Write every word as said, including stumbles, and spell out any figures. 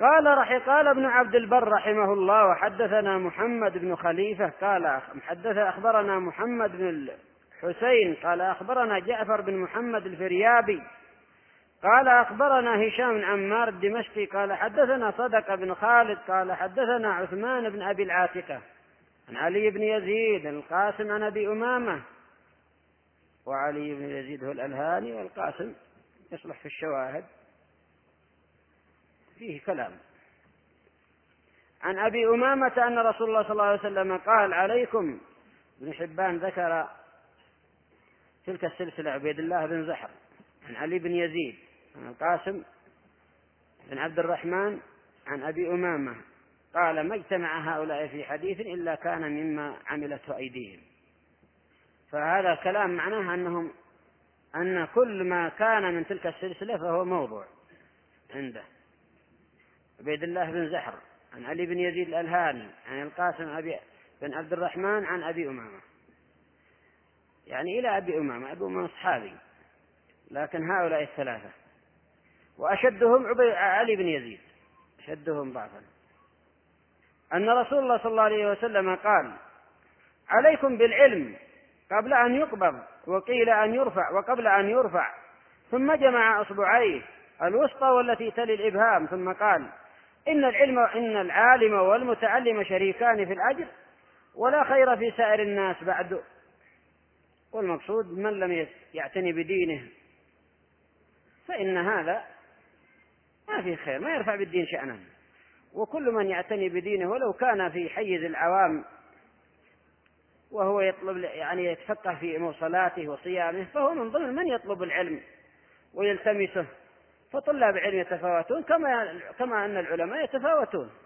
قال رحي قال ابن عبد البر رحمه الله: وحدثنا محمد بن خليفة قال حدث أخبرنا محمد بن الحسين قال أخبرنا جعفر بن محمد الفريابي قال أخبرنا هشام بن عمار الدمشقي قال حدثنا صدق بن خالد قال حدثنا عثمان بن أبي العاتكة عن علي بن يزيد القاسم عن أبي أمامة، وعلي بن يزيد هو الألهاني، والقاسم يصلح في الشواهد فيه كلام، عن أبي أمامة أن رسول الله صلى الله عليه وسلم قال: عليكم. ابن حبان ذكر تلك السلسلة عبيد الله بن زحر عن علي بن يزيد عن القاسم بن عبد الرحمن عن أبي أمامة قال: ما اجتمع هؤلاء في حديث إلا كان مما عملته أيديهم. فهذا كلام معناه أنهم أن كل ما كان من تلك السلسلة فهو موضوع عنده. عبيد الله بن زحر عن علي بن يزيد الألهاني عن القاسم أبي بن عبد الرحمن عن أبي أمامة، يعني إلى أبي أمامة. أبي أمامة صحابي، لكن هؤلاء الثلاثة وأشدهم علي بن يزيد أشدهم ضعفا. أن رسول الله صلى الله عليه وسلم قال: عليكم بالعلم قبل أن يقبض، وقيل أن يرفع وقبل أن يرفع، ثم جمع أصبعيه الوسطى والتي تلي الإبهام، ثم قال: إن العلم إن العالم والمتعلم شريكان في الأجر، ولا خير في سائر الناس بعد. والمقصود من لم يعتني بدينه فإن هذا ما فيه خير، ما يرفع بالدين شأنه. وكل من يعتني بدينه ولو كان في حيز العوام وهو يطلب يعني يتفقه في أمور صلاته وصيامه، فهو من ضمن من يطلب العلم ويلتمسه. فطلاب العلم يتفاوتون كما كما أن العلماء يتفاوتون.